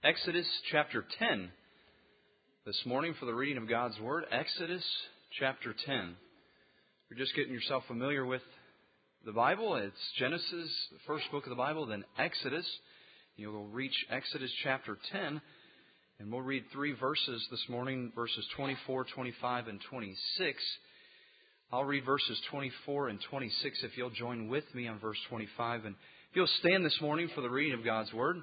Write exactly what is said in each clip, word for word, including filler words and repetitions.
Exodus chapter ten this morning for the reading of God's Word. Exodus chapter ten. You're just getting yourself familiar with the Bible. It's Genesis, the first book of the Bible, then Exodus. You'll reach Exodus chapter ten, and we'll read three verses this morning, verses twenty-four, twenty-five, and twenty-six. I'll read verses twenty-four and twenty-six if you'll join with me on verse twenty-five. And if you'll stand this morning for the reading of God's Word.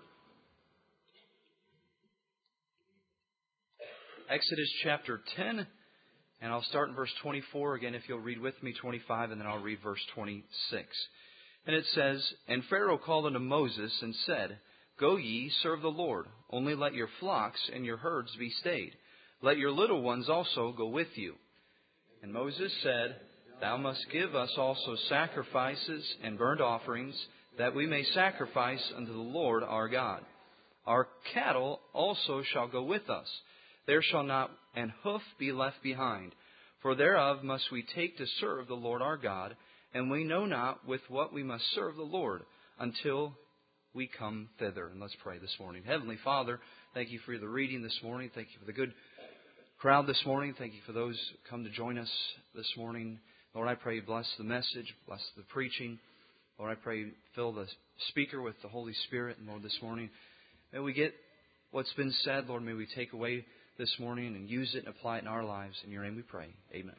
Exodus chapter ten, and I'll start in verse twenty-four. Again, if you'll read with me, twenty-five, and then I'll read verse twenty-six. And it says, And Pharaoh called unto Moses and said, Go ye, serve the Lord, only let your flocks and your herds be stayed. Let your little ones also go with you. And Moses said, Thou must give us also sacrifices and burnt offerings, that we may sacrifice unto the Lord our God. Our cattle also shall go with us. There shall not an hoof be left behind, for thereof must we take to serve the Lord our God, and we know not with what we must serve the Lord until we come thither. And let's pray this morning. Heavenly Father, thank you for the reading this morning. Thank you for the good crowd this morning. Thank you for those who come to join us this morning. Lord, I pray you bless the message, bless the preaching. Lord, I pray you fill the speaker with the Holy Spirit. And Lord, this morning, may we get what's been said. Lord, may we take away this morning and use it and apply it in our lives. In your name we pray. Amen.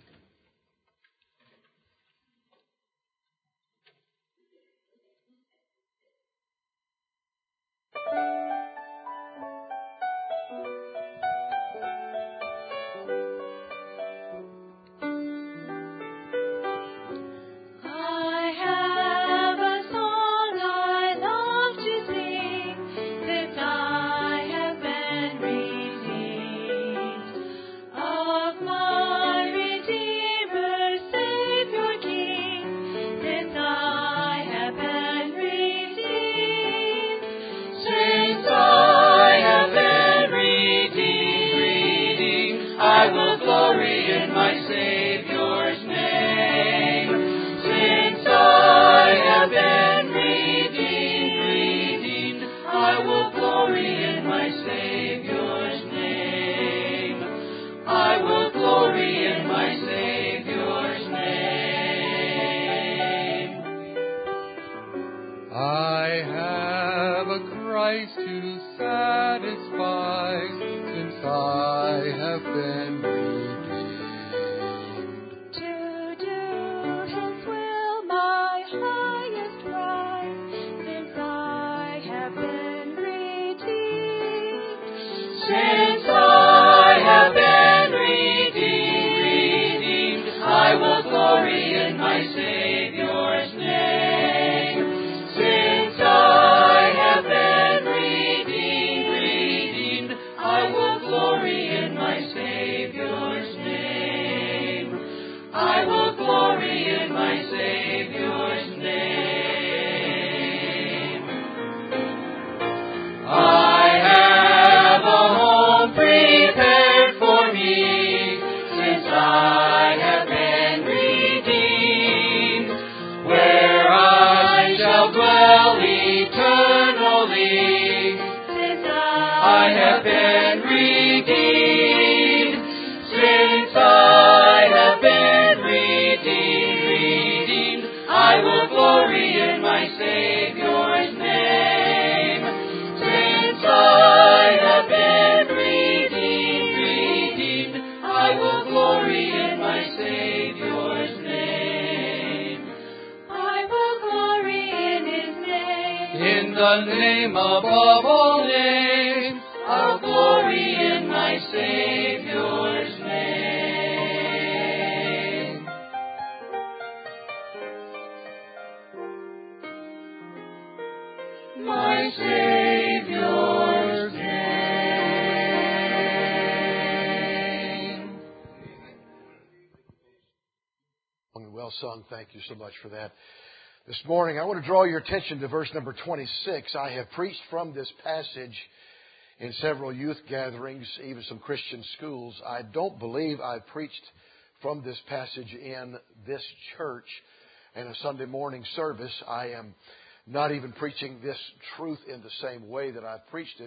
Sung. Thank you so much for that. This morning, I want to draw your attention to verse number twenty-six. I have preached from this passage in several youth gatherings, even some Christian schools. I don't believe I've preached from this passage in this church in a Sunday morning service. I am not even preaching this truth in the same way that I've preached it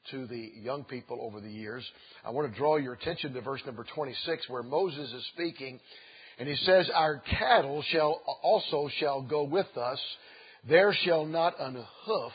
to the young people over the years. I want to draw your attention to verse number twenty-six, where Moses is speaking, and he says, "Our cattle shall also shall go with us. There shall not an hoof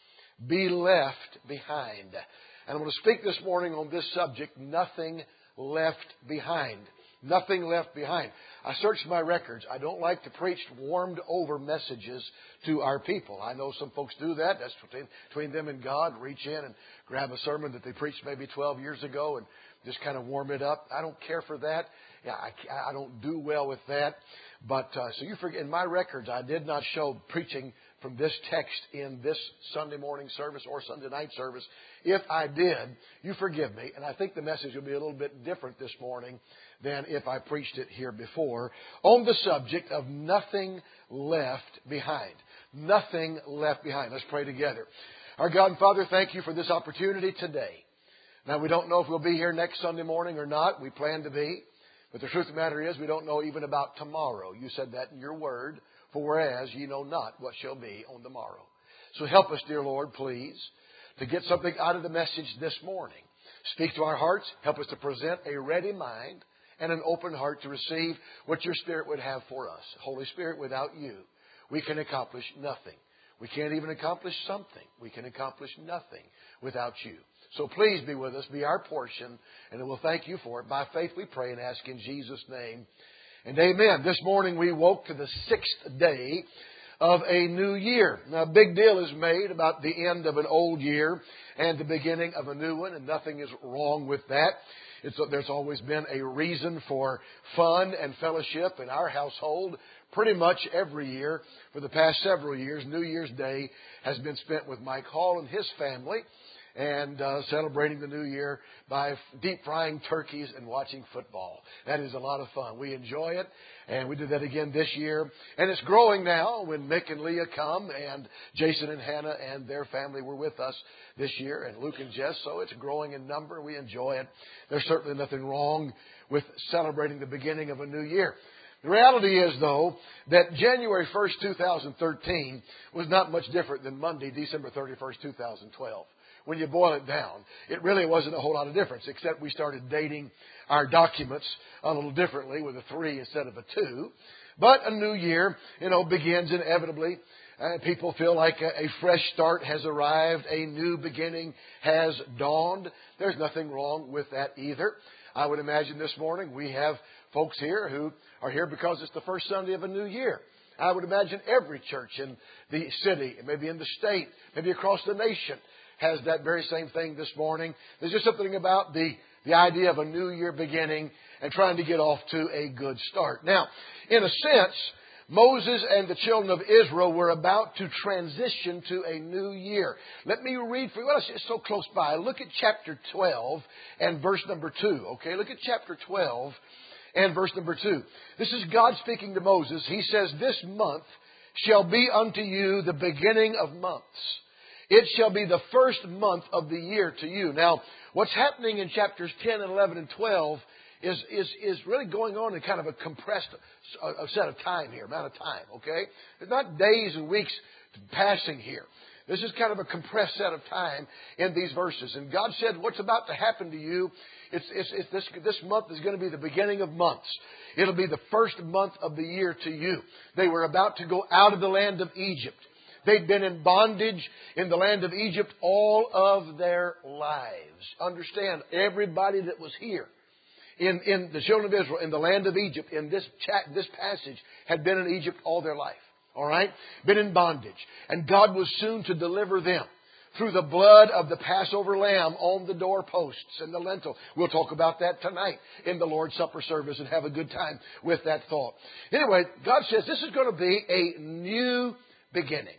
be left behind." And I'm going to speak this morning on this subject, nothing left behind. Nothing left behind. I searched my records. I don't like to preach warmed over messages to our people. I know some folks do that. That's between, between them and God. Reach in and grab a sermon that they preached maybe twelve years ago and just kind of warm it up. I don't care for that. Yeah, I, I don't do well with that. But uh, so you forget, in my records, I did not show preaching from this text in this Sunday morning service or Sunday night service. If I did, you forgive me. And I think the message will be a little bit different this morning than if I preached it here before, on the subject of nothing left behind. Nothing left behind. Let's pray together. Our God and Father, thank you for this opportunity today. Now, we don't know if we'll be here next Sunday morning or not. We plan to be. But the truth of the matter is, we don't know even about tomorrow. You said that in your word. For whereas ye know not what shall be on the morrow. So help us, dear Lord, please, to get something out of the message this morning. Speak to our hearts. Help us to present a ready mind and an open heart to receive what your Spirit would have for us. Holy Spirit, without you, we can accomplish nothing. We can't even accomplish something. We can accomplish nothing without you. So please be with us, be our portion, and we'll thank you for it. By faith we pray and ask in Jesus' name. And amen. This morning we woke to the sixth day of a new year. Now, a big deal is made about the end of an old year and the beginning of a new one, and nothing is wrong with that. It's, there's always been a reason for fun and fellowship in our household. Pretty much every year for the past several years, New Year's Day has been spent with Mike Hall and his family, and uh, celebrating the new year by deep frying turkeys and watching football. That is a lot of fun. We enjoy it, and we did that again this year. And it's growing now when Mick and Leah come, and Jason and Hannah and their family were with us this year, and Luke and Jess, so it's growing in number. We enjoy it. There's certainly nothing wrong with celebrating the beginning of a new year. The reality is, though, that January first, two thousand thirteen was not much different than Monday, December thirty-first, two thousand twelve. When you boil it down, it really wasn't a whole lot of difference, except we started dating our documents a little differently with a three instead of a two. But a new year, you know, begins inevitably. Uh, people feel like a, a fresh start has arrived. A new beginning has dawned. There's nothing wrong with that either. I would imagine this morning we have folks here who are here because it's the first Sunday of a new year. I would imagine every church in the city, maybe in the state, maybe across the nation, has that very same thing this morning. There's just something about the, the idea of a new year beginning and trying to get off to a good start. Now, in a sense, Moses and the children of Israel were about to transition to a new year. Let me read for you. Well, it's so close by. Look at chapter twelve and verse number two. Okay, look at chapter twelve and verse number two. This is God speaking to Moses. He says, "This month shall be unto you the beginning of months. It shall be the first month of the year to you." Now, what's happening in chapters ten and eleven and twelve is, is, is really going on in kind of a compressed a, a set of time here, amount of time, okay? It's not days and weeks passing here. This is kind of a compressed set of time in these verses. And God said, what's about to happen to you, it's, it's, it's this, this month is going to be the beginning of months. It'll be the first month of the year to you. They were about to go out of the land of Egypt. They'd been in bondage in the land of Egypt all of their lives. Understand, everybody that was here in, in the children of Israel, in the land of Egypt, in this chat, this passage, had been in Egypt all their life. All right? Been in bondage. And God was soon to deliver them through the blood of the Passover lamb on the doorposts and the lintel. We'll talk about that tonight in the Lord's Supper service and have a good time with that thought. Anyway, God says this is going to be a new beginning.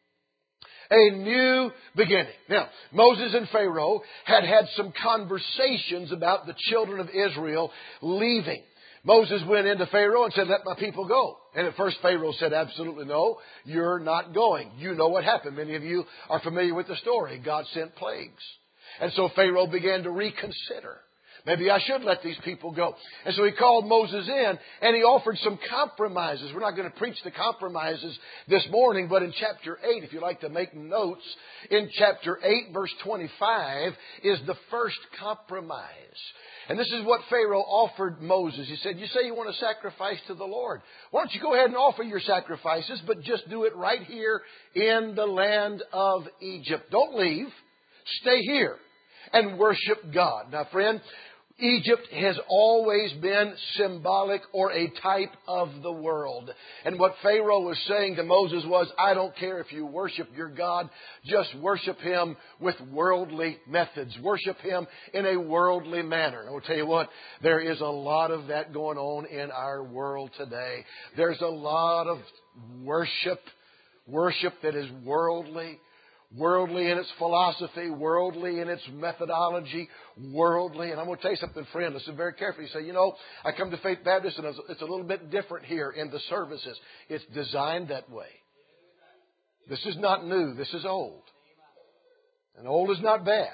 A new beginning. Now, Moses and Pharaoh had had some conversations about the children of Israel leaving. Moses went into Pharaoh and said, "Let my people go." And at first Pharaoh said, "Absolutely no, you're not going." You know what happened. Many of you are familiar with the story. God sent plagues. And so Pharaoh began to reconsider. Maybe I should let these people go. And so he called Moses in and he offered some compromises. We're not going to preach the compromises this morning, but in chapter eight, if you like to make notes, in chapter eight, verse twenty-five, is the first compromise. And this is what Pharaoh offered Moses. He said, you say you want to sacrifice to the Lord. Why don't you go ahead and offer your sacrifices, but just do it right here in the land of Egypt. Don't leave. Stay here and worship God. Now, friend, Egypt has always been symbolic or a type of the world. And what Pharaoh was saying to Moses was, I don't care if you worship your God, just worship Him with worldly methods. Worship Him in a worldly manner. And I will tell you what, there is a lot of that going on in our world today. There's a lot of worship, worship that is worldly. Worldly in its philosophy, worldly in its methodology, worldly. And I'm going to tell you something, friend. Listen very carefully. You say, you know, I come to Faith Baptist and it's a little bit different here in the services. It's designed that way. This is not new. This is old. And old is not bad.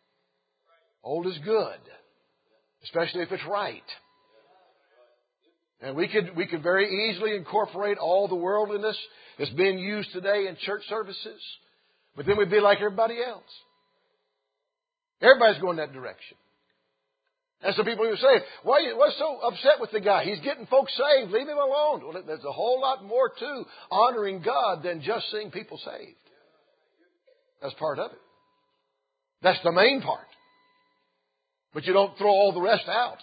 Old is good. Especially if it's right. And we could, we could very easily incorporate all the worldliness that's being used today in church services. But then we'd be like everybody else. Everybody's going that direction. And so people will say, why are you what's so upset with the guy? He's getting folks saved. Leave him alone. Well, there's a whole lot more to honoring God than just seeing people saved. That's part of it. That's the main part. But you don't throw all the rest out.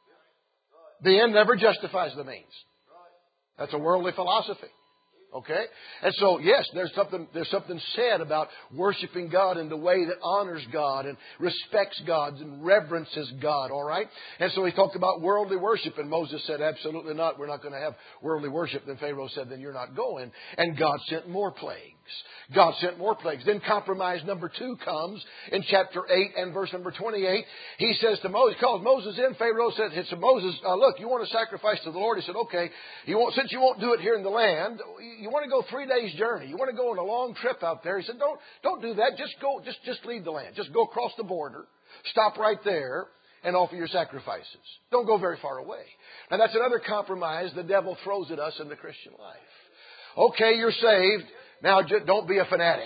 The end never justifies the means. That's a worldly philosophy. Okay? And so, yes, there's something, there's something said about worshiping God in the way that honors God and respects God and reverences God, all right? And so he talked about worldly worship, and Moses said, absolutely not. We're not going to have worldly worship. Then Pharaoh said, then you're not going. And God sent more plagues. God sent more plagues. Then compromise number two comes in chapter eight and verse number twenty-eight. He says to Moses, calls Moses in. Pharaoh said to Moses, uh, look, you want to sacrifice to the Lord? He said, okay, you won't, since you won't do it here in the land, you want to go three days journey. You want to go on a long trip out there. He said, don't, don't do that. Just go, just, just leave the land. Just go across the border. Stop right there and offer your sacrifices. Don't go very far away. Now that's another compromise the devil throws at us in the Christian life. Okay, you're saved. Now just don't be a fanatic.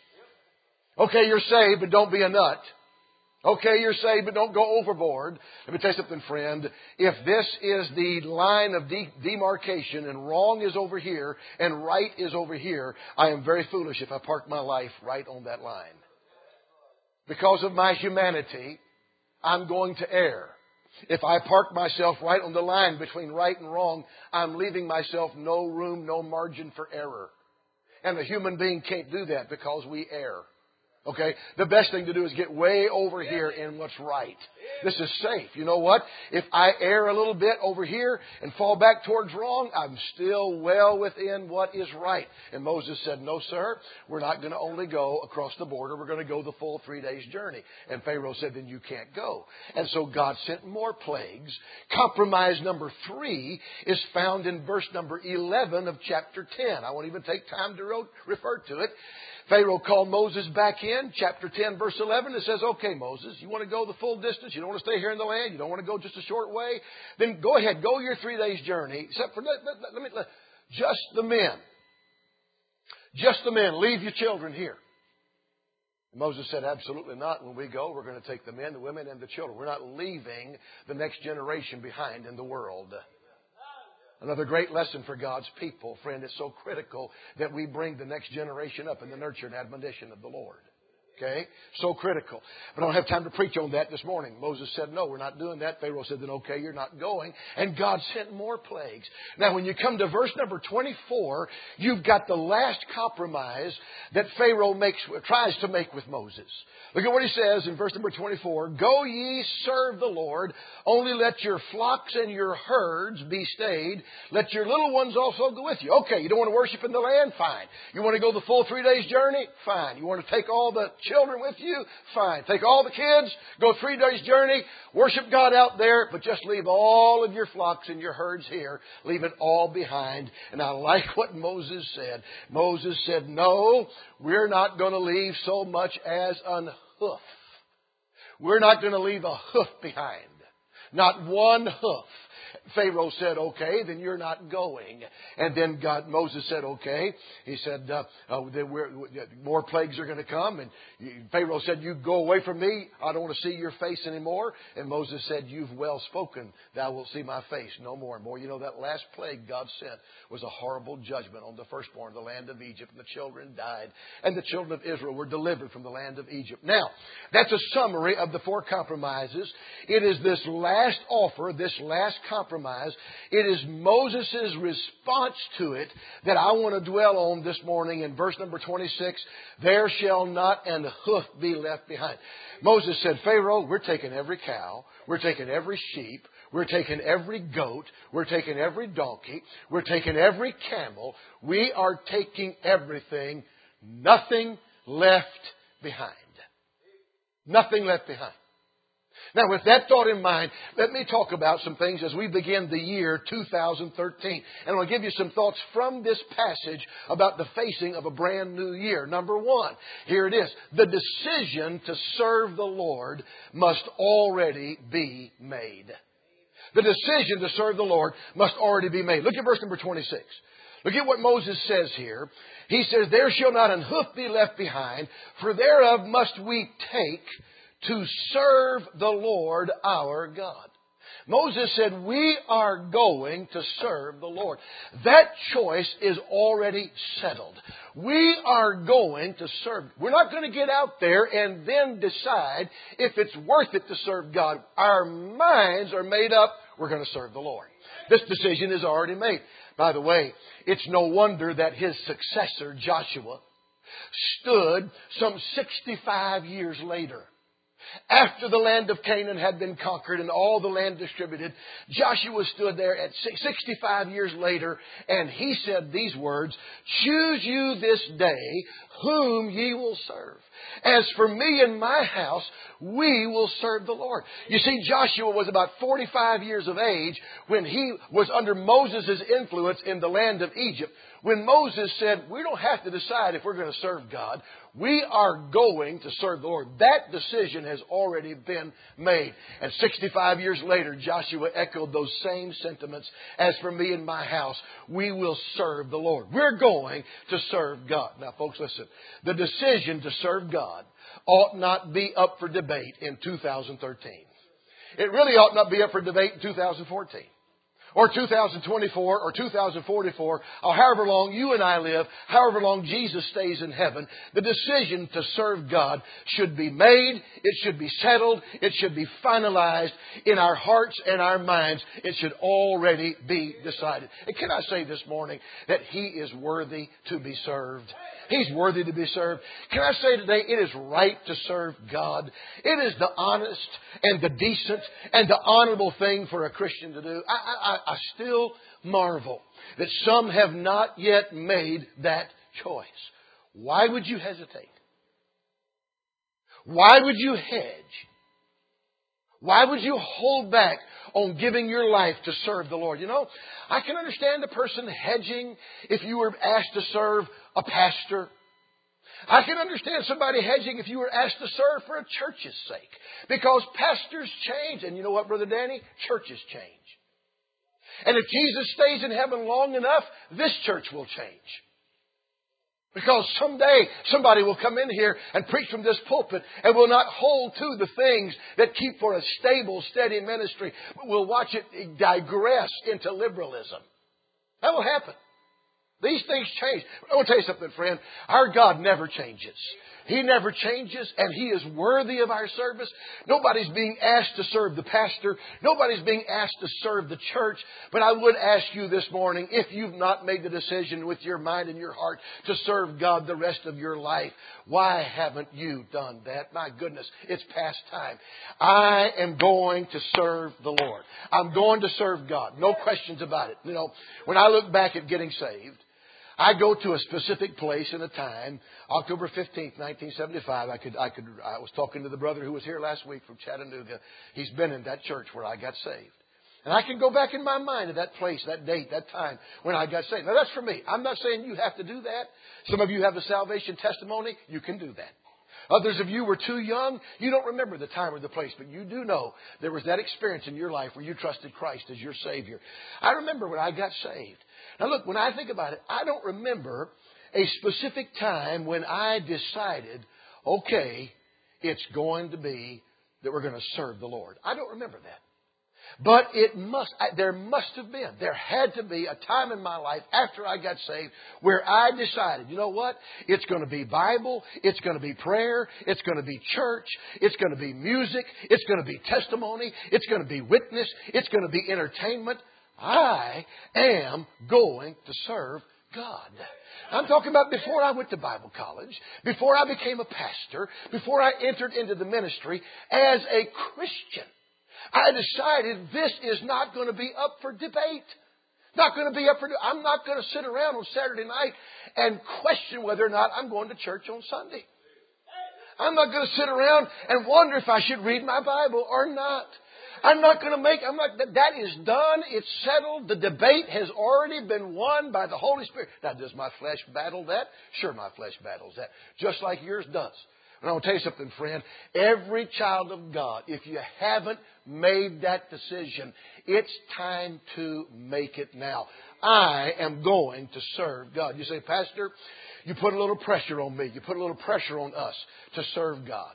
Okay, you're saved, but don't be a nut. Okay, you're saved, but don't go overboard. Let me tell you something, friend. If this is the line of de- demarcation and wrong is over here and right is over here, I am very foolish if I park my life right on that line. Because of my humanity, I'm going to err. If I park myself right on the line between right and wrong, I'm leaving myself no room, no margin for error. And the human being can't do that because we err. Okay? The best thing to do is get way over here in what's right. This is safe. You know what? If I err a little bit over here and fall back towards wrong, I'm still well within what is right. And Moses said, no, sir, we're not going to only go across the border. We're going to go the full three days journey. And Pharaoh said, then you can't go. And so God sent more plagues. Compromise number three is found in verse number eleven of chapter ten. I won't even take time to refer to it. Pharaoh called Moses back in, chapter ten, verse eleven. It says, okay, Moses, you want to go the full distance? You don't want to stay here in the land? You don't want to go just a short way? Then go ahead, go your three days journey. Except for, let, let, let me, let, just the men. Just the men. Leave your children here. And Moses said, absolutely not. When we go, we're going to take the men, the women, and the children. We're not leaving the next generation behind in the world. Another great lesson for God's people, friend. It's so critical that we bring the next generation up in the nurture and admonition of the Lord. Okay? So critical. But I don't have time to preach on that this morning. Moses said, no, we're not doing that. Pharaoh said, then okay, you're not going. And God sent more plagues. Now, when you come to verse number twenty-four, you've got the last compromise that Pharaoh makes, tries to make with Moses. Look at what he says in verse number twenty-four. Go ye, serve the Lord. Only let your flocks and your herds be stayed. Let your little ones also go with you. Okay, you don't want to worship in the land? Fine. You want to go the full three days journey? Fine. You want to take all the children with you? Fine. Take all the kids, go three days journey, worship God out there, but just leave all of your flocks and your herds here. Leave it all behind. And I like what Moses said. Moses said, no, we're not going to leave so much as an hoof. We're not going to leave a hoof behind. Not one hoof. Pharaoh said, okay, then you're not going. And then God, Moses said, okay. He said, uh, uh, then we're, more plagues are going to come. And Pharaoh said, you go away from me. I don't want to see your face anymore. And Moses said, you've well spoken. Thou wilt see my face no more and more. You know, that last plague God sent was a horrible judgment on the firstborn of the land of Egypt. And the children died. And the children of Israel were delivered from the land of Egypt. Now, that's a summary of the four compromises. It is this last offer, this last compromise. It is Moses' response to it that I want to dwell on this morning in verse number twenty-six. There shall not an hoof be left behind. Moses said, Pharaoh, we're taking every cow. We're taking every sheep. We're taking every goat. We're taking every donkey. We're taking every camel. We are taking everything. Nothing left behind. Nothing left behind. Now, with that thought in mind, let me talk about some things as we begin the year two thousand thirteen. And I'll give you some thoughts from this passage about the facing of a brand new year. Number one, here it is. The decision to serve the Lord must already be made. The decision to serve the Lord must already be made. Look at verse number twenty-six. Look at what Moses says here. He says, there shall not an hoof be left behind, for thereof must we take to serve the Lord our God. Moses said, we are going to serve the Lord. That choice is already settled. We are going to serve. We're not going to get out there and then decide if it's worth it to serve God. Our minds are made up. We're going to serve the Lord. This decision is already made. By the way, it's no wonder that his successor, Joshua, stood some sixty-five years later. After the land of Canaan had been conquered and all the land distributed, Joshua stood there at sixty-five years later, and he said these words, choose you this day whom ye will serve. As for me and my house, we will serve the Lord. You see, Joshua was about forty-five years of age when he was under Moses' influence in the land of Egypt. When Moses said, we don't have to decide if we're going to serve God. We are going to serve the Lord. That decision has already been made. And sixty-five years later, Joshua echoed those same sentiments. As for me and my house, we will serve the Lord. We're going to serve God. Now, folks, listen. The decision to serve God ought not be up for debate in two thousand thirteen. It really ought not be up for debate in two thousand fourteen. Or two thousand twenty-four, or two thousand forty-four, or however long you and I live, however long Jesus stays in heaven, the decision to serve God should be made, it should be settled, it should be finalized in our hearts and our minds. It should already be decided. And can I say this morning that He is worthy to be served? He's worthy to be served. Can I say today, it is right to serve God. It is the honest and the decent and the honorable thing for a Christian to do. I, I, I still marvel that some have not yet made that choice. Why would you hesitate? Why would you hedge? Why would you hold back on giving your life to serve the Lord? You know, I can understand a person hedging if you were asked to serve a pastor. I can understand somebody hedging if you were asked to serve for a church's sake. Because pastors change. And you know what, Brother Danny? Churches change. And if Jesus stays in heaven long enough, this church will change. Because someday somebody will come in here and preach from this pulpit and will not hold to the things that keep for a stable, steady ministry, but will watch it digress into liberalism. That will happen. These things change. I want to tell you something, friend. Our God never changes. He never changes, and He is worthy of our service. Nobody's being asked to serve the pastor. Nobody's being asked to serve the church. But I would ask you this morning, if you've not made the decision with your mind and your heart to serve God the rest of your life, why haven't you done that? My goodness, it's past time. I am going to serve the Lord. I'm going to serve God. No questions about it. You know, when I look back at getting saved, I go to a specific place and a time, October fifteenth, nineteen seventy-five. I could, I could, I was talking to the brother who was here last week from Chattanooga. He's been in that church where I got saved. And I can go back in my mind to that place, that date, that time when I got saved. Now that's for me. I'm not saying you have to do that. Some of you have a salvation testimony. You can do that. Others of you were too young. You don't remember the time or the place, but you do know there was that experience in your life where you trusted Christ as your Savior. I remember when I got saved. Now look, when I think about it, I don't remember a specific time when I decided, okay, it's going to be that we're going to serve the Lord. I don't remember that. But it must, there must have been, there had to be a time in my life after I got saved where I decided, you know what? It's going to be Bible, it's going to be prayer, it's going to be church, it's going to be music, it's going to be testimony, it's going to be witness, it's going to be entertainment. I am going to serve God. I'm talking about before I went to Bible college, before I became a pastor, before I entered into the ministry as a Christian. I decided this is not going to be up for debate. Not going to be up for. I'm not going to sit around on Saturday night and question whether or not I'm going to church on Sunday. I'm not going to sit around and wonder if I should read my Bible or not. I'm not going to make. I'm not. That is done. It's settled. The debate has already been won by the Holy Spirit. Now, does my flesh battle that? Sure, my flesh battles that, just like yours does. And I want to tell you something, friend. Every child of God, if you haven't made that decision, it's time to make it now. I am going to serve God. You say, Pastor, you put a little pressure on me. You put a little pressure on us to serve God.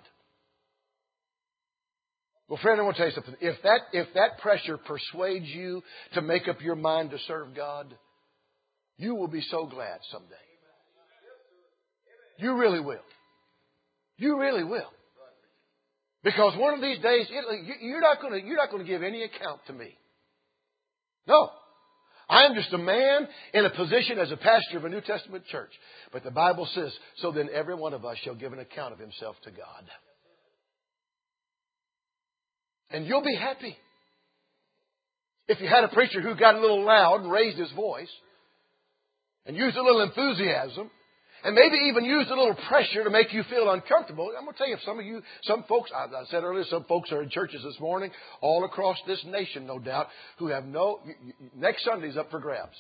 Well, friend, I want to tell you something. If that, if that pressure persuades you to make up your mind to serve God, you will be so glad someday. You really will. You really will. Because one of these days, it, you're not going to, you're not going to give any account to me. No. I am just a man in a position as a pastor of a New Testament church. But the Bible says, so then every one of us shall give an account of himself to God. And you'll be happy. If you had a preacher who got a little loud and raised his voice and used a little enthusiasm, and maybe even used a little pressure to make you feel uncomfortable. I'm going to tell you, some of you, some folks, I said earlier, some folks are in churches this morning, all across this nation, no doubt, who have no, next Sunday's up for grabs.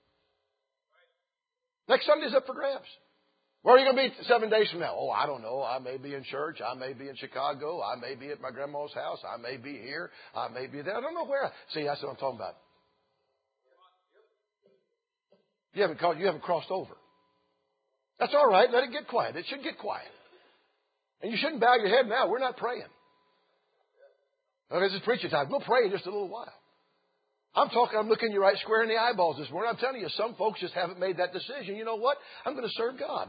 Next Sunday's up for grabs. Where are you going to be seven days from now? Oh, I don't know. I may be in church. I may be in Chicago. I may be at my grandma's house. I may be here. I may be there. I don't know where. See, that's what I'm talking about. You haven't, called, you haven't crossed over. That's all right. Let it get quiet. It should get quiet. And you shouldn't bow your head now. We're not praying. Now, this is preaching time. We'll pray in just a little while. I'm talking, I'm looking you right square in the eyeballs this morning. I'm telling you, some folks just haven't made that decision. You know what? I'm going to serve God.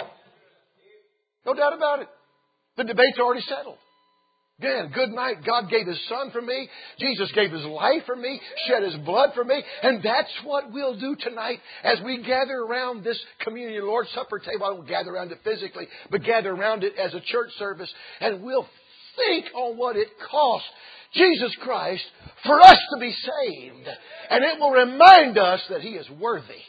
No doubt about it. The debate's already settled. Again, good night. God gave His Son for me. Jesus gave His life for me, shed His blood for me. And that's what we'll do tonight as we gather around this communion Lord's Supper table. I won't gather around it physically, but gather around it as a church service. And we'll think on what it costs Jesus Christ for us to be saved. And it will remind us that He is worthy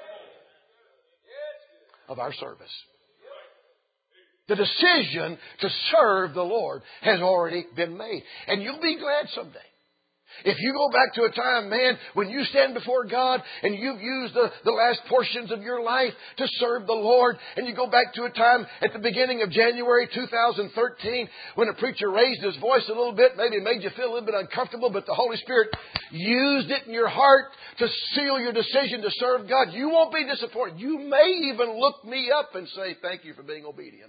of our service. The decision to serve the Lord has already been made. And you'll be glad someday. If you go back to a time, man, when you stand before God and you've used the, the last portions of your life to serve the Lord, and you go back to a time at the beginning of January two thousand thirteen when a preacher raised his voice a little bit, maybe made you feel a little bit uncomfortable, but the Holy Spirit used it in your heart to seal your decision to serve God, you won't be disappointed. You may even look me up and say, thank you for being obedient.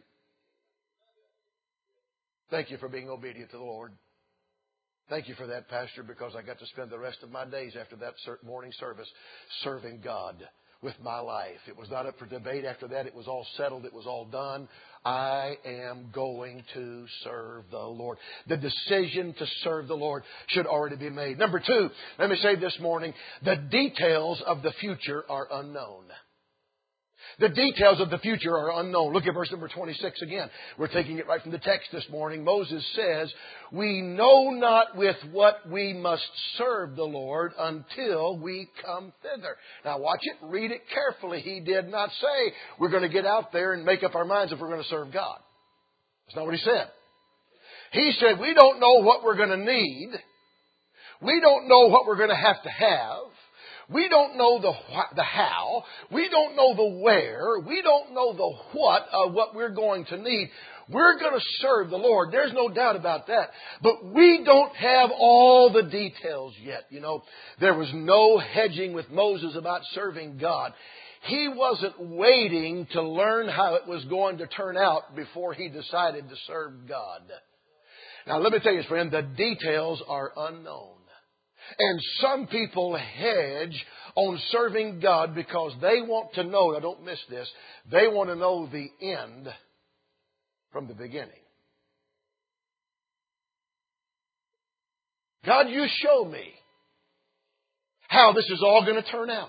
Thank you for being obedient to the Lord. Thank you for that, Pastor, because I got to spend the rest of my days after that morning service serving God with my life. It was not up for debate after that. It was all settled. It was all done. I am going to serve the Lord. The decision to serve the Lord should already be made. Number two, let me say this morning, the details of the future are unknown. The details of the future are unknown. Look at verse number twenty-six again. We're taking it right from the text this morning. Moses says, we know not with what we must serve the Lord until we come thither. Now watch it. Read it carefully. He did not say we're going to get out there and make up our minds if we're going to serve God. That's not what he said. He said we don't know what we're going to need. We don't know what we're going to have to have. We don't know the the how. We don't know the where. We don't know the what of what we're going to need. We're going to serve the Lord. There's no doubt about that. But we don't have all the details yet. You know, there was no hedging with Moses about serving God. He wasn't waiting to learn how it was going to turn out before he decided to serve God. Now, let me tell you, friend, the details are unknown. And some people hedge on serving God because they want to know, now don't miss this, they want to know the end from the beginning. God, you show me how this is all going to turn out.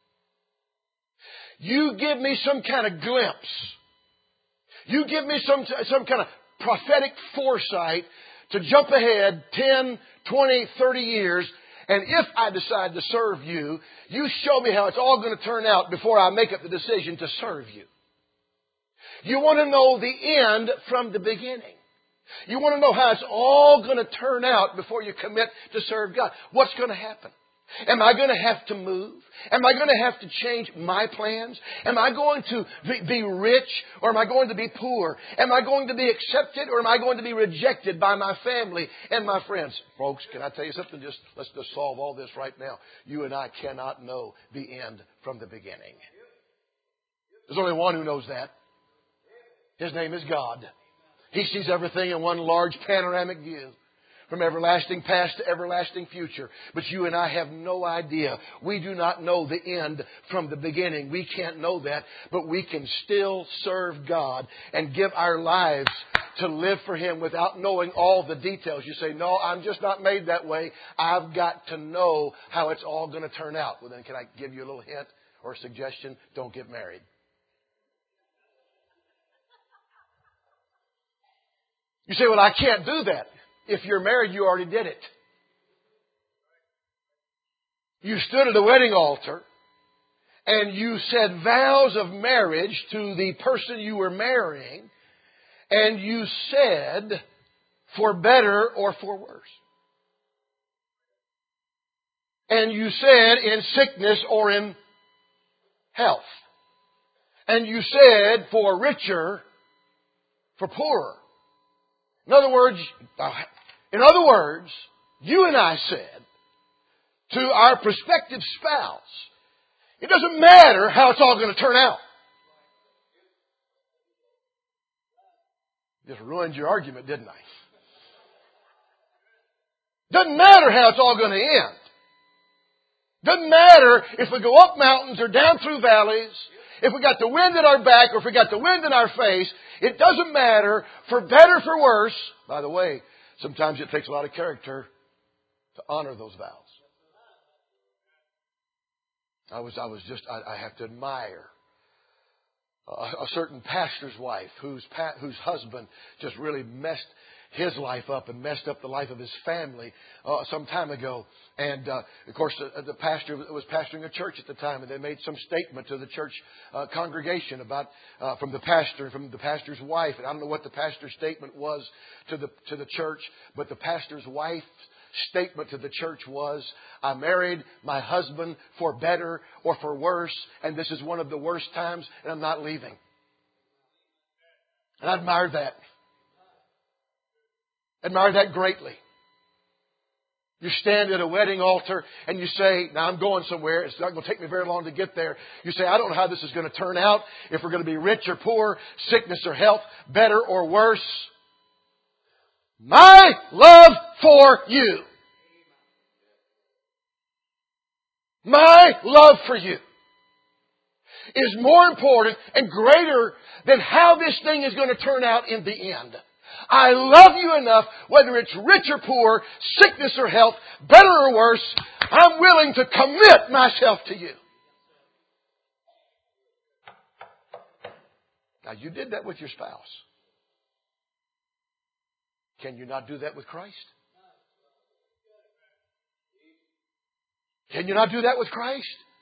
You give me some kind of glimpse. You give me some, some kind of prophetic foresight to jump ahead ten, twenty, thirty years. And if I decide to serve you, you show me how it's all going to turn out before I make up the decision to serve you. You want to know the end from the beginning. You want to know how it's all going to turn out before you commit to serve God. What's going to happen? Am I going to have to move? Am I going to have to change my plans? Am I going to be rich or am I going to be poor? Am I going to be accepted or am I going to be rejected by my family and my friends? Folks, can I tell you something? Just let's just solve all this right now. You and I cannot know the end from the beginning. There's only one who knows that. His name is God. He sees everything in one large panoramic view. From everlasting past to everlasting future. But you and I have no idea. We do not know the end from the beginning. We can't know that. But we can still serve God and give our lives to live for Him without knowing all the details. You say, no, I'm just not made that way. I've got to know how it's all going to turn out. Well, then can I give you a little hint or a suggestion? Don't get married. You say, well, I can't do that. If you're married, you already did it. You stood at a wedding altar and you said vows of marriage to the person you were marrying, and you said for better or for worse. And you said in sickness or in health. And you said for richer, for poorer. In other words, in other words, you and I said to our prospective spouse, it doesn't matter how it's all going to turn out. Just ruined your argument, didn't I? Doesn't matter how it's all going to end. Doesn't matter if we go up mountains or down through valleys, if we got the wind at our back or if we got the wind in our face. It doesn't matter, for better, for worse. By the way, sometimes it takes a lot of character to honor those vows. I was, I was just, I, I have to admire a, a certain pastor's wife whose pa, whose husband just really messed his life up and messed up the life of his family uh, some time ago. And, uh, of course, the, the pastor was pastoring a church at the time, and they made some statement to the church uh, congregation about uh, from the pastor and from the pastor's wife. And I don't know what the pastor's statement was to the to the church, but the pastor's wife's statement to the church was, I married my husband for better or for worse, and this is one of the worst times, and I'm not leaving. And I admire that. Admire that greatly. You stand at a wedding altar and you say, now I'm going somewhere. It's not going to take me very long to get there. You say, I don't know how this is going to turn out. If we're going to be rich or poor, sickness or health, better or worse. My love for you. My love for you is more important and greater than how this thing is going to turn out in the end. I love you enough, whether it's rich or poor, sickness or health, better or worse, I'm willing to commit myself to you. Now, you did that with your spouse. Can you not do that with Christ? Can you not do that with Christ?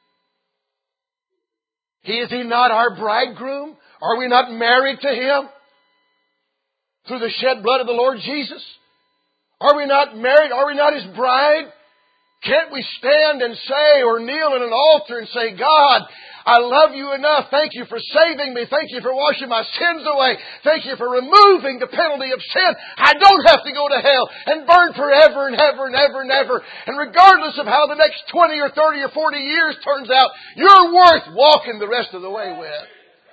He is He not our bridegroom? Are we not married to Him through the shed blood of the Lord Jesus? Are we not married? Are we not His bride? Can't we stand and say or kneel at an altar and say, God, I love you enough. Thank you for saving me. Thank you for washing my sins away. Thank you for removing the penalty of sin. I don't have to go to hell and burn forever and ever and ever and ever. And regardless of how the next twenty or thirty or forty years turns out, you're worth walking the rest of the way with.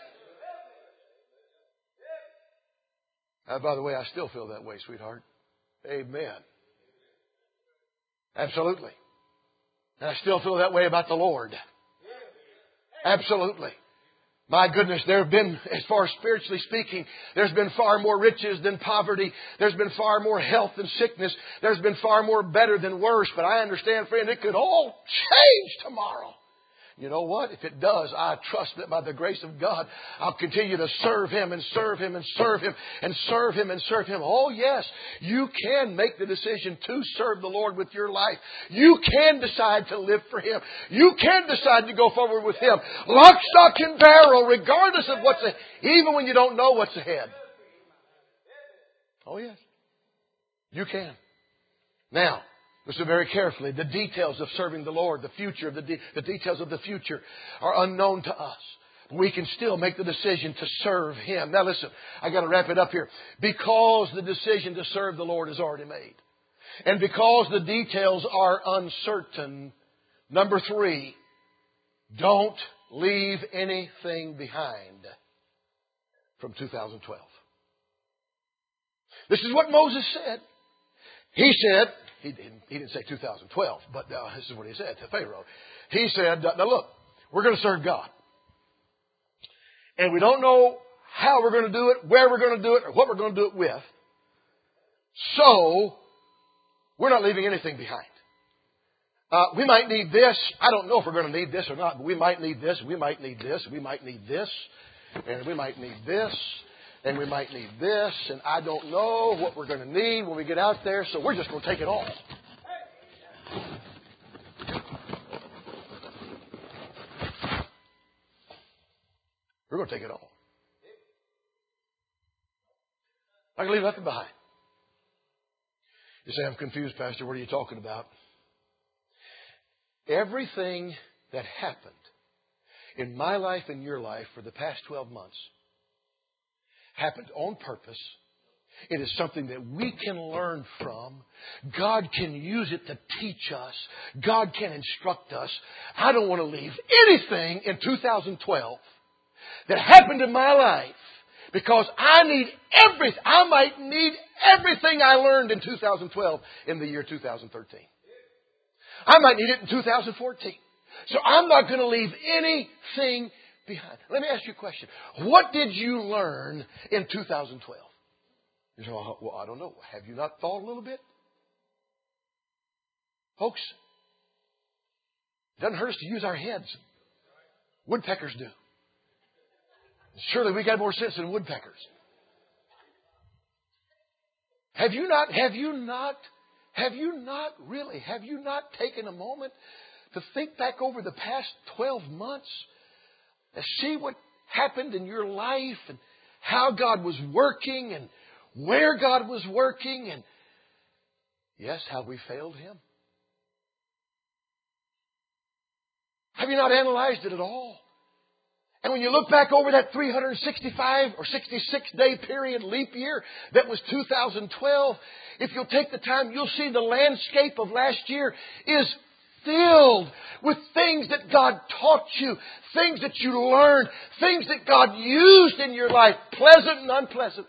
Uh, by the way, I still feel that way, sweetheart. Amen. Absolutely. And I still feel that way about the Lord. Absolutely. My goodness, there have been, as far as spiritually speaking, there's been far more riches than poverty. There's been far more health than sickness. There's been far more better than worse. But I understand, friend, it could all change tomorrow. You know what? If it does, I trust that by the grace of God, I'll continue to serve Him and serve Him and serve Him and serve Him and serve Him. Oh, yes, you can make the decision to serve the Lord with your life. You can decide to live for Him. You can decide to go forward with Him. Lock, stock, and barrel, regardless of what's ahead, even when you don't know what's ahead. Oh, yes, you can. Now, listen very carefully. The details of serving the Lord, the future, the, de- the details of the future are unknown to us. We can still make the decision to serve Him. Now listen, I got to wrap it up here. Because the decision to serve the Lord is already made, and because the details are uncertain, number three, don't leave anything behind from two thousand twelve. This is what Moses said. He said, He didn't, he didn't say two thousand twelve, but uh, this is what he said to Pharaoh. He said, now look, we're going to serve God. And we don't know how we're going to do it, where we're going to do it, or what we're going to do it with. So, we're not leaving anything behind. Uh, we might need this. I don't know if we're going to need this or not, but we might need this, we might need this, we might need this, and we might need this. And we might need this, and I don't know what we're going to need when we get out there, so we're just going to take it all. We're going to take it all. I can leave nothing behind. You say, I'm confused, Pastor. What are you talking about? Everything that happened in my life and your life for the past twelve months happened on purpose. It is something that we can learn from. God can use it to teach us. God can instruct us. I don't want to leave anything in two thousand twelve that happened in my life, because I need everything. I might need everything I learned in two thousand twelve in the year two thousand thirteen. I might need it in two thousand fourteen. So I'm not going to leave anything behind. Let me ask you a question. What did you learn in two thousand twelve? You say, well, I don't know. Have you not thought a little bit? Folks, it doesn't hurt us to use our heads. Woodpeckers do. Surely we got more sense than woodpeckers. Have you not, have you not, have you not really, have you not taken a moment to think back over the past twelve months? And see what happened in your life and how God was working and where God was working, and yes, how we failed Him. Have you not analyzed it at all? And when you look back over that three hundred sixty-five or sixty-six day period, leap year, that was two thousand twelve, if you'll take the time, you'll see the landscape of last year is filled with things that God taught you, things that you learned, things that God used in your life, pleasant and unpleasant,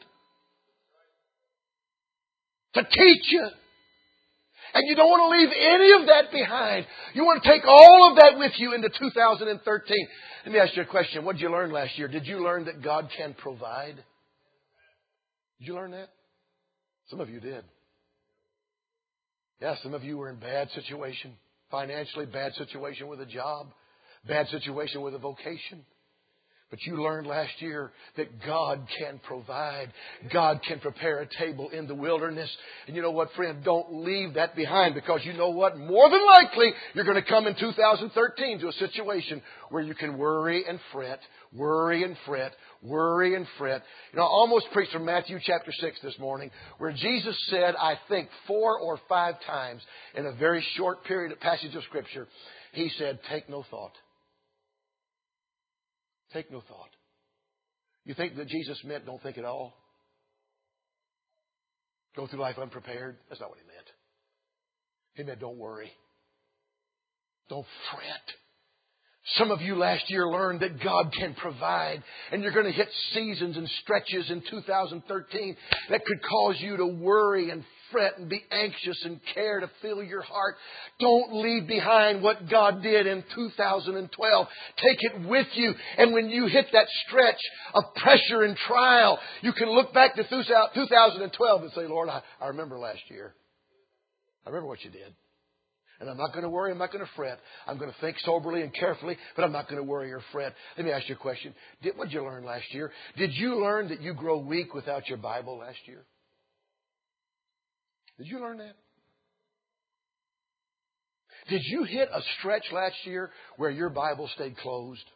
to teach you. And you don't want to leave any of that behind. You want to take all of that with you into two thousand thirteen. Let me ask you a question. What did you learn last year? Did you learn that God can provide? Did you learn that? Some of you did. Yeah, some of you were in bad situation. Financially, bad situation with a job, bad situation with a vocation. But you learned last year that God can provide. God can prepare a table in the wilderness. And you know what, friend? Don't leave that behind, because you know what? More than likely, you're going to come in two thousand thirteen to a situation where you can worry and fret, worry and fret, worry and fret. You know, I almost preached from Matthew chapter six this morning, where Jesus said, I think four or five times in a very short period of passage of Scripture, He said, take no thought. Take no thought. You think that Jesus meant don't think at all? Go through life unprepared? That's not what He meant. He meant don't worry. Don't fret. Some of you last year learned that God can provide, and you're going to hit seasons and stretches in two thousand thirteen that could cause you to worry and fret and be anxious and care to fill your heart. Don't leave behind what God did in two thousand twelve. Take it with you. And when you hit that stretch of pressure and trial, you can look back to two thousand twelve and say, Lord, I, I remember last year. I remember what you did. And I'm not going to worry. I'm not going to fret. I'm going to think soberly and carefully, but I'm not going to worry or fret. Let me ask you a question. Did, what did you learn last year? Did you learn that you grow weak without your Bible last year? Did you learn that? Did you hit a stretch last year where your Bible stayed closed?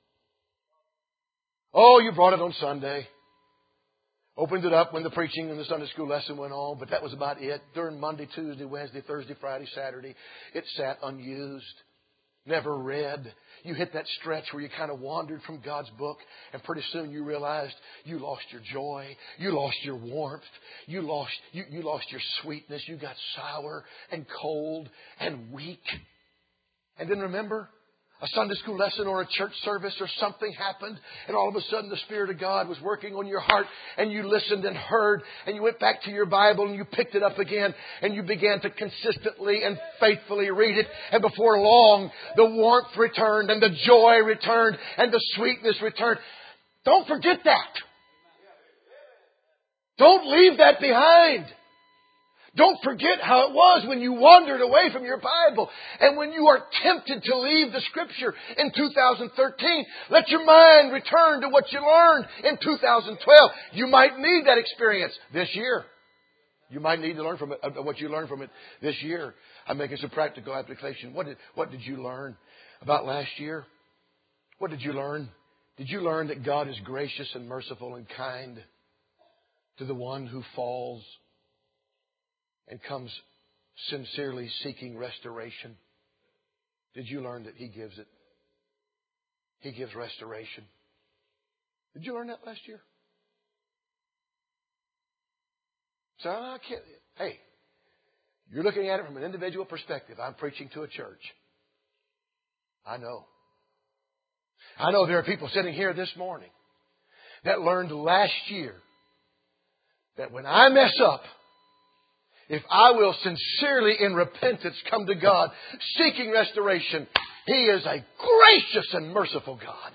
Oh, you brought it on Sunday. Opened it up when the preaching and the Sunday school lesson went on, but that was about it. During Monday, Tuesday, Wednesday, Thursday, Friday, Saturday, it sat unused, never read. You hit that stretch where you kind of wandered from God's book, and pretty soon you realized you lost your joy, you lost your warmth, you lost you, you lost your sweetness. You got sour and cold and weak. And then remember, a Sunday school lesson or a church service or something happened, and all of a sudden the Spirit of God was working on your heart, and you listened and heard, and you went back to your Bible and you picked it up again, and you began to consistently and faithfully read it, and before long the warmth returned and the joy returned and the sweetness returned. Don't forget that. Don't leave that behind. Don't forget how it was when you wandered away from your Bible. And when you are tempted to leave the Scripture in two thousand thirteen, let your mind return to what you learned in two thousand twelve. You might need that experience this year. You might need to learn from it, uh, what you learned from it this year. I'm making some practical application. What did, what did you learn about last year? What did you learn? Did you learn that God is gracious and merciful and kind to the one who falls and comes sincerely seeking restoration? Did you learn that He gives it? He gives restoration. Did you learn that last year? So I can't. Hey, you're looking at it from an individual perspective. I'm preaching to a church. I know. I know there are people sitting here this morning that learned last year that when I mess up, if I will sincerely in repentance come to God, seeking restoration, He is a gracious and merciful God.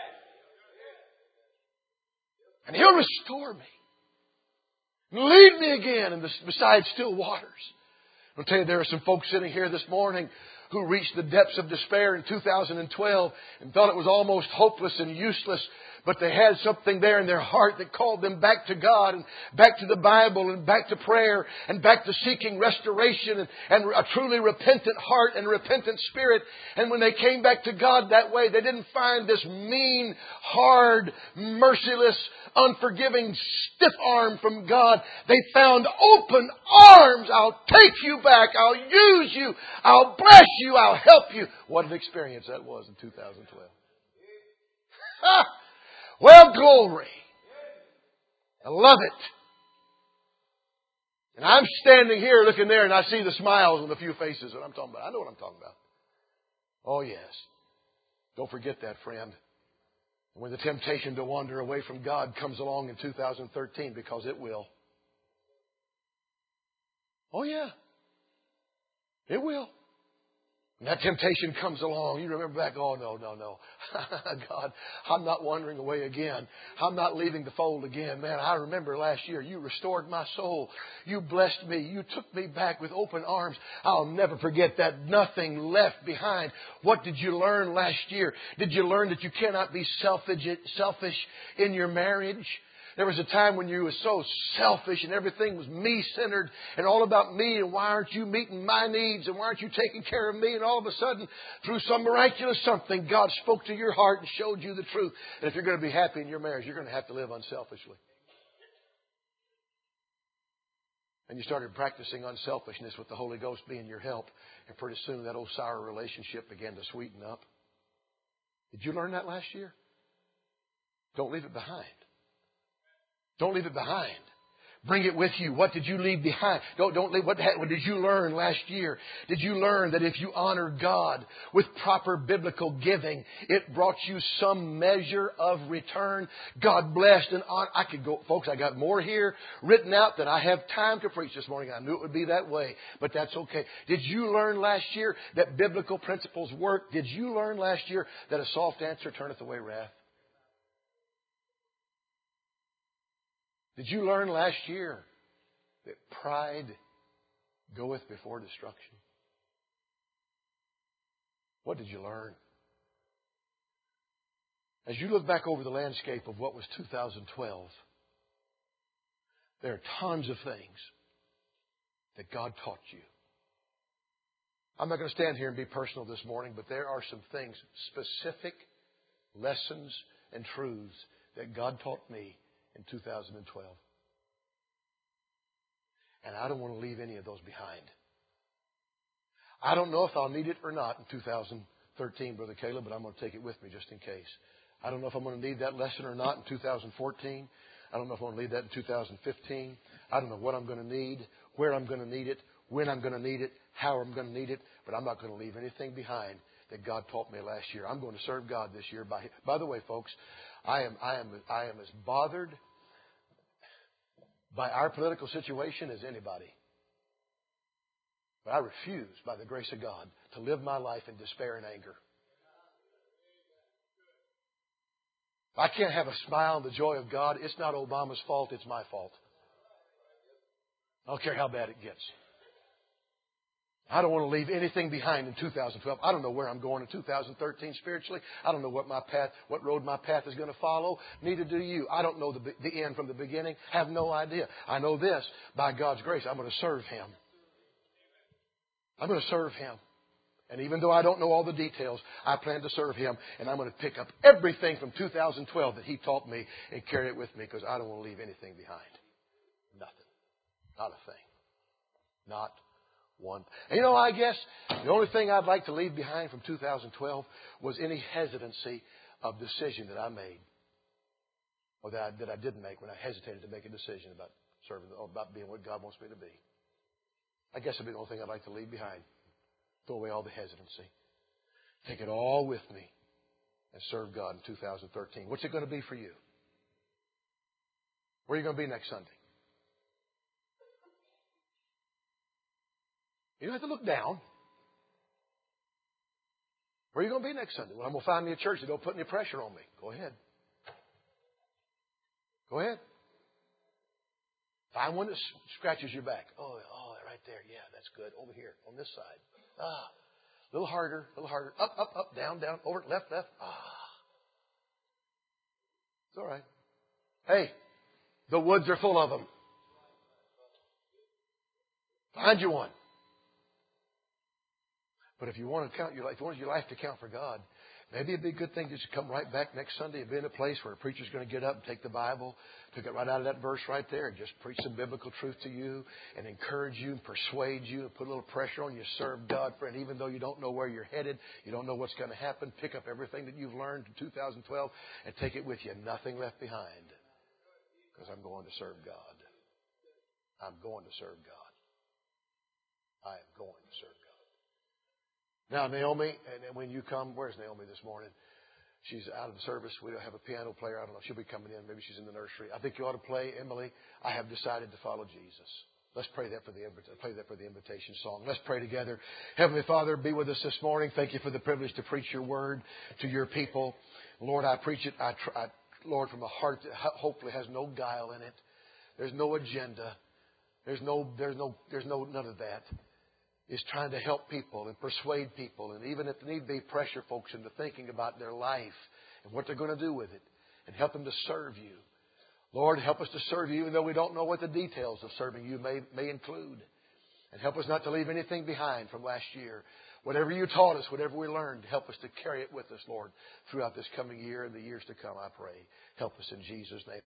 And He'll restore me. Lead me again in the, beside still waters. I'll tell you, there are some folks sitting here this morning who reached the depths of despair in two thousand twelve and thought it was almost hopeless and useless. But they had something there in their heart that called them back to God and back to the Bible and back to prayer and back to seeking restoration and, and a truly repentant heart and repentant spirit. And when they came back to God that way, they didn't find this mean, hard, merciless, unforgiving stiff arm from God. They found open arms. I'll take you back. I'll use you. I'll bless you. I'll help you. What an experience that was in two thousand twelve. Ha! Well, glory. I love it. And I'm standing here looking there and I see the smiles on the few faces that I'm talking about. I know what I'm talking about. Oh, yes. Don't forget that, friend. When the temptation to wander away from God comes along in two thousand thirteen, because it will. Oh, yeah. It will. And that temptation comes along. You remember back, oh, no, no, no. God, I'm not wandering away again. I'm not leaving the fold again. Man, I remember last year you restored my soul. You blessed me. You took me back with open arms. I'll never forget that. Nothing left behind. What did you learn last year? Did you learn that you cannot be selfish, selfish in your marriage? There was a time when you were so selfish and everything was me-centered and all about me, and why aren't you meeting my needs and why aren't you taking care of me? And all of a sudden, through some miraculous something, God spoke to your heart and showed you the truth. And if you're going to be happy in your marriage, you're going to have to live unselfishly. And you started practicing unselfishness with the Holy Ghost being your help. And pretty soon that old sour relationship began to sweeten up. Did you learn that last year? Don't leave it behind. Don't leave it behind. Bring it with you. What did you leave behind? Don't, don't leave. What, what did you learn last year? Did you learn that if you honor God with proper biblical giving, it brought you some measure of return? God blessed and honored. I could go, folks, I got more here written out than I have time to preach this morning. I knew it would be that way, but that's okay. Did you learn last year that biblical principles work? Did you learn last year that a soft answer turneth away wrath? Did you learn last year that pride goeth before destruction? What did you learn? As you look back over the landscape of what was two thousand twelve, there are tons of things that God taught you. I'm not going to stand here and be personal this morning, but there are some things, specific lessons and truths that God taught me in two thousand twelve. And I don't want to leave any of those behind. I don't know if I'll need it or not in two thousand thirteen, Brother Caleb, but I'm going to take it with me just in case. I don't know if I'm going to need that lesson or not in two thousand fourteen. I don't know if I'm going to need that in two thousand fifteen. I don't know what I'm going to need, where I'm going to need it, when I'm going to need it, how I'm going to need it, but I'm not going to leave anything behind that God taught me last year. I'm going to serve God this year. By, by the way, folks, I am, I am, I am as bothered by our political situation as anybody. But I refuse, by the grace of God, to live my life in despair and anger. If I can't have a smile and the joy of God, it's not Obama's fault, it's my fault. I don't care how bad it gets. I don't want to leave anything behind in two thousand twelve. I don't know where I'm going in two thousand thirteen spiritually. I don't know what my path, what road my path is going to follow. Neither do you. I don't know the, the end from the beginning. Have no idea. I know this. By God's grace, I'm going to serve Him. I'm going to serve Him. And even though I don't know all the details, I plan to serve Him. And I'm going to pick up everything from two thousand twelve that He taught me and carry it with me, because I don't want to leave anything behind. Nothing. Not a thing. Not one. And you know, I guess the only thing I'd like to leave behind from two thousand twelve was any hesitancy of decision that I made, or that I, that I didn't make when I hesitated to make a decision about serving, or about being what God wants me to be. I guess that'd be the only thing I'd like to leave behind. Throw away all the hesitancy. Take it all with me and serve God in two thousand thirteen. What's it going to be for you? Where are you going to be next Sunday? You don't have to look down. Where are you going to be next Sunday? Well, I'm going to find me a church that don't put any pressure on me. Go ahead. Go ahead. Find one that scratches your back. Oh, oh, right there. Yeah, that's good. Over here, on this side. Ah, a little harder, a little harder. Up, up, up, down, down, over, left, left. Ah. It's all right. Hey, the woods are full of them. Find you one. But if you want to count your life, if you want your life to count for God, maybe it'd be a good thing just to come right back next Sunday and be in a place where a preacher's going to get up and take the Bible, pick it right out of that verse right there, and just preach some biblical truth to you and encourage you and persuade you and put a little pressure on you. Serve God, friend. Even though you don't know where you're headed, you don't know what's going to happen, pick up everything that you've learned in two thousand twelve and take it with you. Nothing left behind, because I'm going to serve God. I'm going to serve God. I am going to serve God. Now, Naomi, and when you come, where's Naomi this morning? She's out of the service. We don't have a piano player. I don't know. She'll be coming in. Maybe she's in the nursery. I think you ought to play, Emily. I have decided to follow Jesus. Let's pray that for the play that for the invitation song. Let's pray together. Heavenly Father, be with us this morning. Thank you for the privilege to preach your word to your people. Lord, I preach it, I, I, Lord, from a heart that hopefully has no guile in it. There's no agenda. There's no, there's no, there's no, none of that. It's trying to help people and persuade people, and even if need be, pressure folks into thinking about their life and what they're going to do with it, and help them to serve you. Lord, help us to serve you even though we don't know what the details of serving you may, may include. And help us not to leave anything behind from last year. Whatever you taught us, whatever we learned, help us to carry it with us, Lord, throughout this coming year and the years to come, I pray. Help us in Jesus' name.